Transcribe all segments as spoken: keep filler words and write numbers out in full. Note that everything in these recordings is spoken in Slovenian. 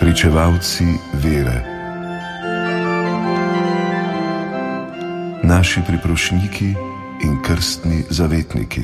pričevalci vere, naši priprošniki in krstni zavetniki.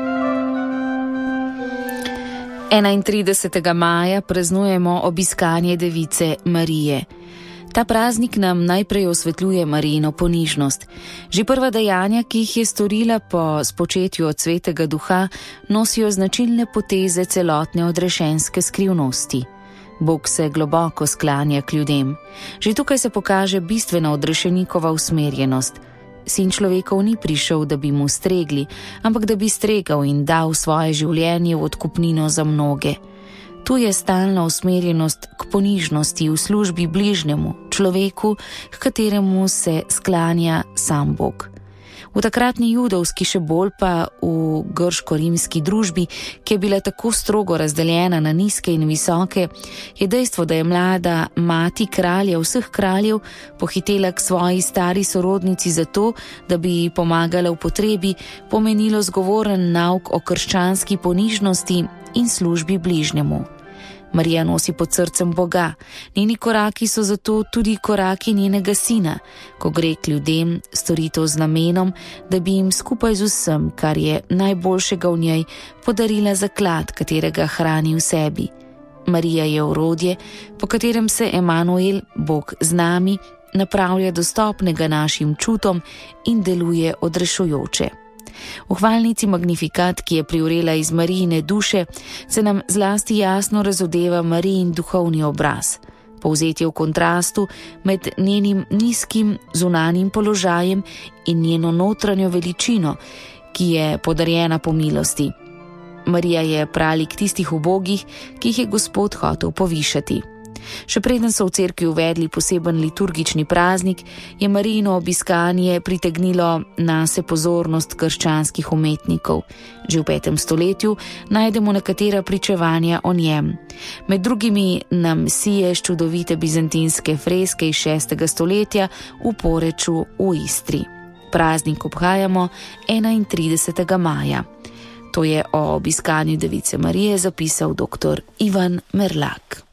enaintridesetega maja praznujemo obiskanje device Marije. Ta praznik nam najprej osvetljuje Marijino ponižnost. Že prva dejanja, ki jih je storila po spočetju od Svetega Duha, nosijo značilne poteze celotne odrešenske skrivnosti. Bog se globoko sklanja k ljudem. Že tukaj se pokaže bistvena odrešenikova usmerjenost. Sin človekov ni prišel, da bi mu stregli, ampak da bi stregal in dal svoje življenje v odkupnino za mnoge. Tu je stalna usmerjenost k ponižnosti v službi bližnjemu, človeku, k kateremu se sklanja sam Bog. V takratni judovski, še bolj pa v grško-rimski družbi, ki je bila tako strogo razdeljena na nizke in visoke, je dejstvo, da je mlada mati kralja vseh kraljev pohitela k svoji stari sorodnici zato, da bi ji pomagala v potrebi, pomenilo zgovoren nauk o krščanski ponižnosti in službi bližnjemu. Marija nosi pod srcem Boga, njeni koraki so zato tudi koraki njenega sina, ko gre k ljudem, storitev z namenom, da bi jim skupaj z vsem, kar je najboljšega v njej, podarila zaklad, katerega hrani v sebi. Marija je orodje, po katerem se Emanuel, Bog z nami, napravlja dostopnega našim čutom in deluje odrešujoče. V hvalnici Magnifikat, ki je privrela iz Marijine duše, se nam zlasti jasno razodeva Marijin duhovni obraz. Povzet je v kontrastu med njenim nizkim zunanjim položajem in njeno notranjo veličino, ki je podarjena po milosti. Marija je pralik tistih ubogih, ki jih je Gospod hotel povišati. Še preden so v cerkvi uvedli poseben liturgični praznik, je Marijino obiskanje pritegnilo nase pozornost krščanskih umetnikov. Že v petem stoletju najdemo nekatera pričevanja o njem. Med drugimi nam sije s čudovite bizantinske freske iz šestega stoletja v Poreču v Istri. Praznik obhajamo enaintridesetega maja. To je o obiskanju device Marije zapisal doktor Ivan Merlak.